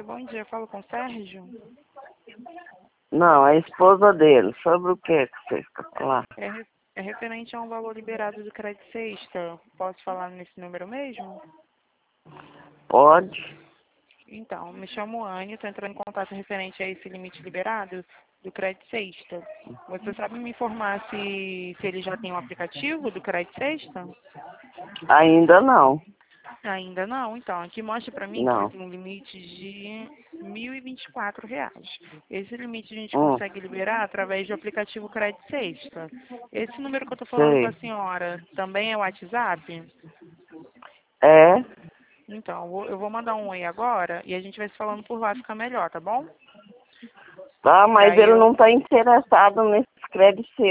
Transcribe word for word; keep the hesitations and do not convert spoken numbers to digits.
Oi, bom dia. Falo com o Sérgio. Não, a esposa dele. Sobre o que que você quer falar? É, re- é referente a um valor liberado do crédito sexta. Posso falar nesse número mesmo? Pode? Então, me chamo Anne, estou entrando em contato referente a esse limite liberado do crédito sexta. Você sabe me informar se, se ele já tem um aplicativo do crédito sexta? Ainda não. Ainda não, então. Aqui mostra para mim que ele Não. tem um limite de mil e vinte e quatro reais. Esse limite a gente Hum, consegue liberar através do aplicativo Crédito Sexta. Esse número que eu estou falando com a sei. senhora também é o WhatsApp? É? Então, eu vou eu vou mandar um oi agora e a gente vai se falando por lá, fica melhor, tá bom? Tá, E mas aí ele eu... não tá interessado nesse crédito